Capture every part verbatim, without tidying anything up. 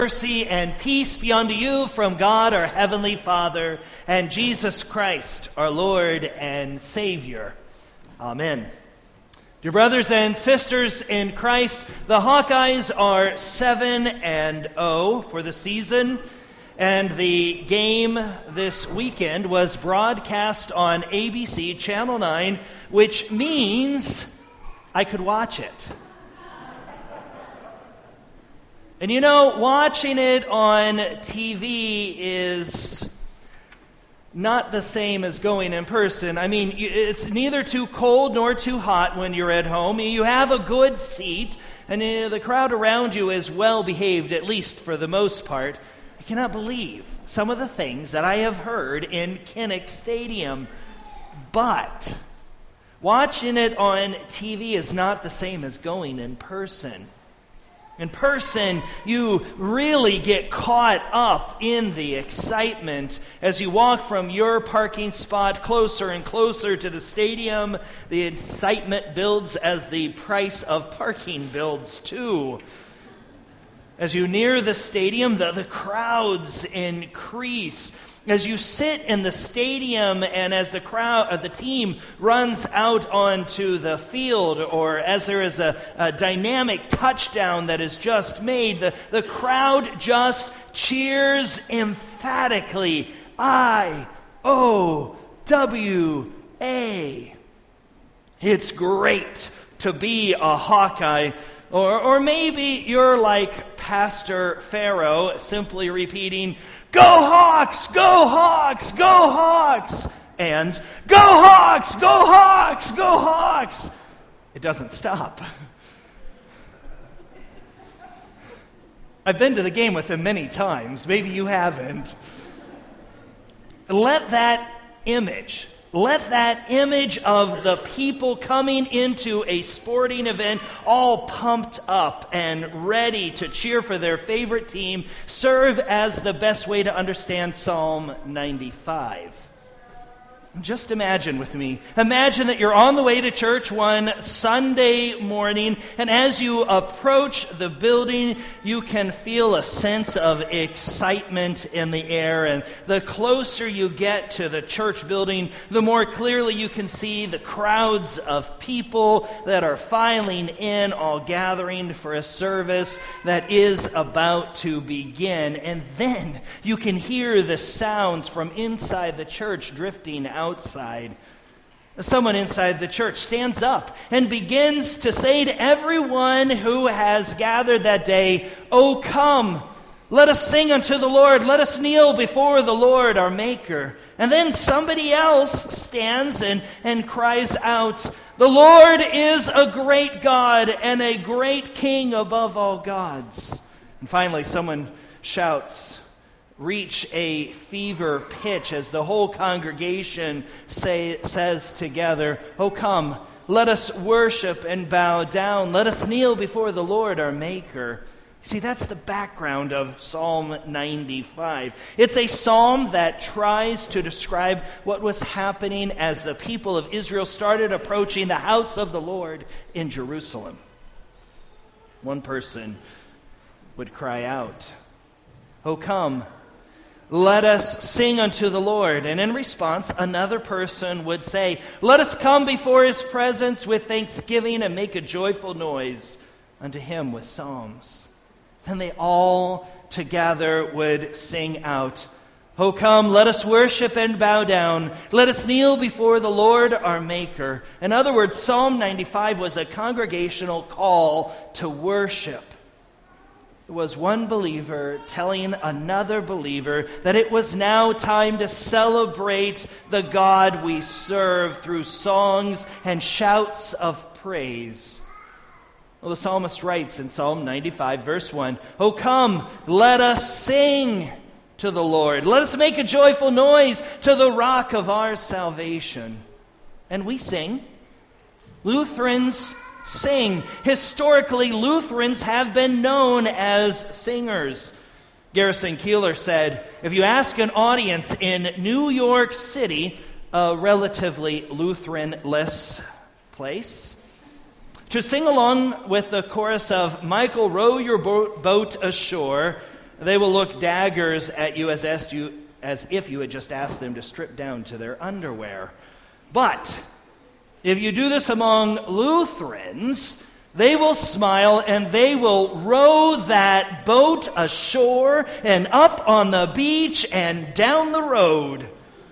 Mercy and peace be unto you from God our Heavenly Father and Jesus Christ, our Lord and Savior. Amen. Dear brothers and sisters in Christ, the Hawkeyes are seven and oh for the season, and the game this weekend was broadcast on A B C Channel nine, which means I could watch it. And you know, watching it on T V is not the same as going in person. I mean, it's neither too cold nor too hot when you're at home. You have a good seat, and the crowd around you is well behaved, at least for the most part. I cannot believe some of the things that I have heard in Kinnick Stadium. But watching it on T V is not the same as going in person. In person, you really get caught up in the excitement as you walk from your parking spot closer and closer to the stadium. The excitement builds as the price of parking builds too. As you near the stadium, the, the crowds increase. As you sit in the stadium and as the crowd, uh, the team runs out onto the field, or as there is a, a dynamic touchdown that is just made, the, the crowd just cheers emphatically. I O W A. It's great to be a Hawkeye. Or, or maybe you're like Pastor Pharaoh, simply repeating, "Go Hawks! Go Hawks! Go Hawks!" And "Go Hawks! Go Hawks! Go Hawks!" It doesn't stop. I've been to the game with him many times. Maybe you haven't. Let that image, let that image of the people coming into a sporting event all pumped up and ready to cheer for their favorite team serve as the best way to understand Psalm ninety-five. Just imagine with me. Imagine that you're on the way to church one Sunday morning, and as you approach the building, you can feel a sense of excitement in the air. And the closer you get to the church building, the more clearly you can see the crowds of people that are filing in, all gathering for a service that is about to begin. And then you can hear the sounds from inside the church drifting out. Outside. Someone inside the church stands up and begins to say to everyone who has gathered that day, "Oh, come, let us sing unto the Lord, let us kneel before the Lord our Maker." And then somebody else stands and, and cries out, "The Lord is a great God and a great King above all gods." And finally someone shouts, reach a fever pitch as the whole congregation say, says together, "Oh, come, let us worship and bow down. Let us kneel before the Lord our Maker." See, that's the background of Psalm ninety-five. It's a psalm that tries to describe what was happening as the people of Israel started approaching the house of the Lord in Jerusalem. One person would cry out, "Oh, come, let us sing unto the Lord." And in response, another person would say, "Let us come before his presence with thanksgiving and make a joyful noise unto him with psalms." Then they all together would sing out, "Oh, come, let us worship and bow down. Let us kneel before the Lord our Maker." In other words, Psalm ninety-five was a congregational call to worship. It was one believer telling another believer that it was now time to celebrate the God we serve through songs and shouts of praise. Well, the psalmist writes in Psalm ninety-five, verse one, "Oh, come, let us sing to the Lord. Let us make a joyful noise to the rock of our salvation." And we sing. Lutherans sing. Historically, Lutherans have been known as singers. Garrison Keillor said, "If you ask an audience in New York City, a relatively Lutheran-less place, to sing along with the chorus of 'Michael, row your boat ashore,' They will look daggers at you as, asked you as if you had just asked them to strip down to their underwear. But if you do this among Lutherans, they will smile and they will row that boat ashore and up on the beach and down the road.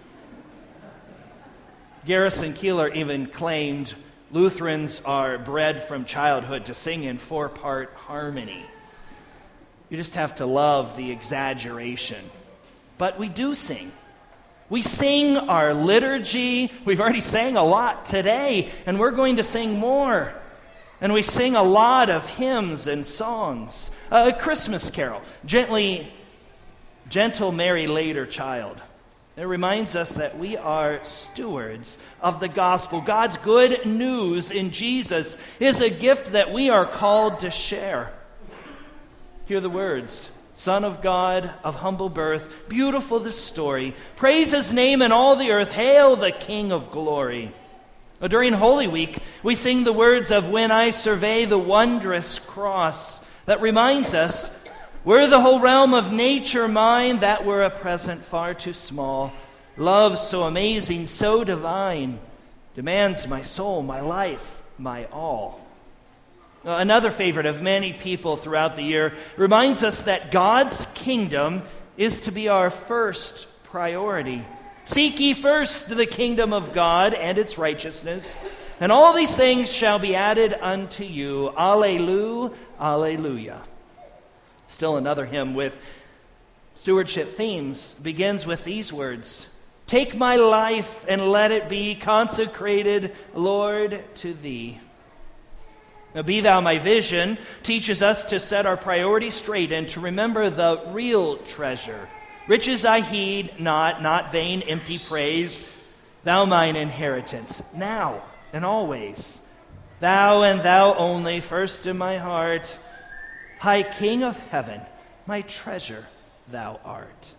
Garrison Keillor even claimed Lutherans are bred from childhood to sing in four-part harmony. You just have to love the exaggeration. But we do sing. We sing our liturgy. We've already sang a lot today, and we're going to sing more. And we sing a lot of hymns and songs. A Christmas carol, Gently, Gentle Mary Laid Her Child. It reminds us that we are stewards of the gospel. God's good news in Jesus is a gift that we are called to share. Hear the words. Son of God, of humble birth, beautiful the story. Praise his name in all the earth. Hail the King of glory. During Holy Week, we sing the words of When I Survey the Wondrous Cross. That reminds us, were the whole realm of nature mine, that were a present far too small. Love so amazing, so divine, demands my soul, my life, my all. Another favorite of many people throughout the year reminds us that God's kingdom is to be our first priority. Seek ye first the kingdom of God and its righteousness, and all these things shall be added unto you. Alleluia, alleluia. Still another hymn with stewardship themes begins with these words. Take my life and let it be consecrated, Lord, to thee. Now, Be Thou My Vision teaches us to set our priorities straight and to remember the real treasure. Riches I heed not, not vain, empty praise. Thou mine inheritance, now and always. Thou and thou only, first in my heart. High King of heaven, my treasure thou art.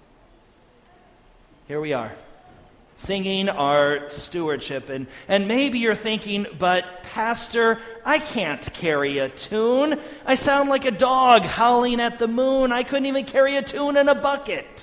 Here we are, singing our stewardship. And, and maybe you're thinking, but Pastor, I can't carry a tune. I sound like a dog howling at the moon. I couldn't even carry a tune in a bucket.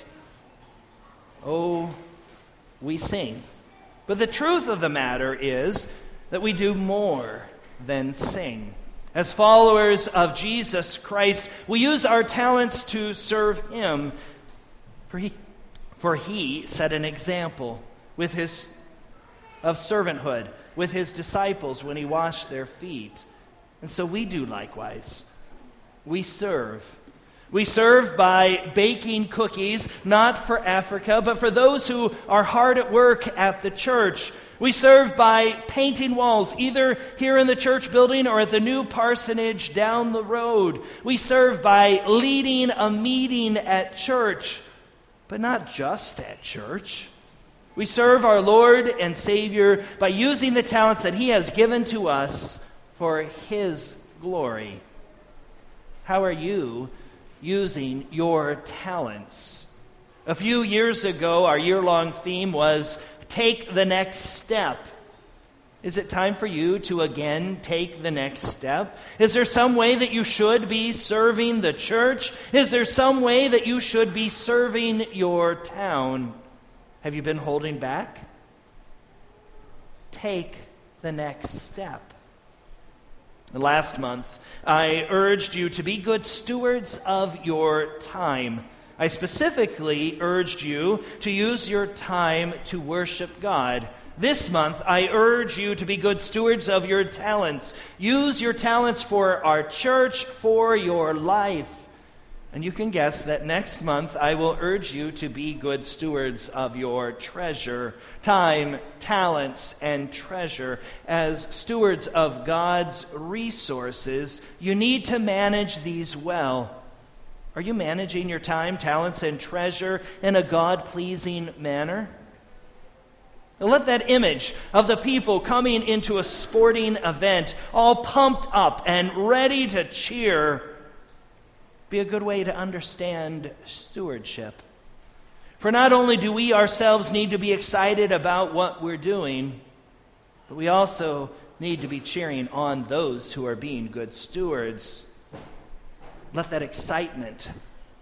Oh, we sing. But the truth of the matter is that we do more than sing. As followers of Jesus Christ, we use our talents to serve him, for he, for he set an example with his of servanthood with his disciples when he washed their feet. And so we do likewise. We serve. We serve by baking cookies, not for Africa, but for those who are hard at work at the church. We serve by painting walls, either here in the church building or at the new parsonage down the road. We serve by leading a meeting at church, but not just at church. We serve our Lord and Savior by using the talents that he has given to us for his glory. How are you using your talents? A few years ago, our year-long theme was Take the Next Step. Is it time for you to again take the next step? Is there some way that you should be serving the church? Is there some way that you should be serving your town? Have you been holding back? Take the next step. Last month, I urged you to be good stewards of your time. I specifically urged you to use your time to worship God. This month, I urge you to be good stewards of your talents. Use your talents for our church, for your life. And you can guess that next month, I will urge you to be good stewards of your treasure. Time, talents, and treasure. As stewards of God's resources, you need to manage these well. Are you managing your time, talents, and treasure in a God-pleasing manner? Let that image of the people coming into a sporting event, all pumped up and ready to cheer, be a good way to understand stewardship. For not only do we ourselves need to be excited about what we're doing, but we also need to be cheering on those who are being good stewards. Let that excitement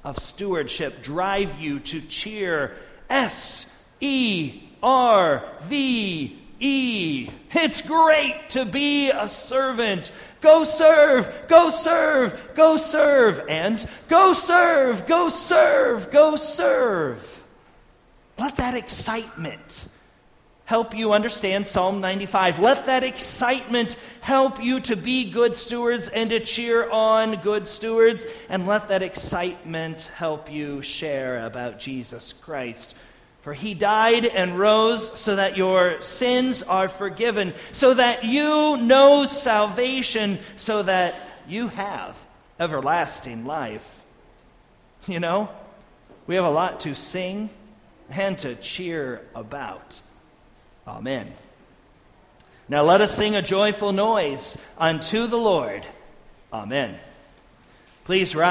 of stewardship drive you to cheer S E R V E. It's great to be a servant. Go serve, go serve, go serve, and go serve, go serve, go serve. Let that excitement help you understand Psalm ninety-five. Let that excitement help you to be good stewards and to cheer on good stewards. And let that excitement help you share about Jesus Christ. For he died and rose so that your sins are forgiven, so that you know salvation, so that you have everlasting life. You know, we have a lot to sing and to cheer about. Amen. Now let us sing a joyful noise unto the Lord. Amen. Please rise.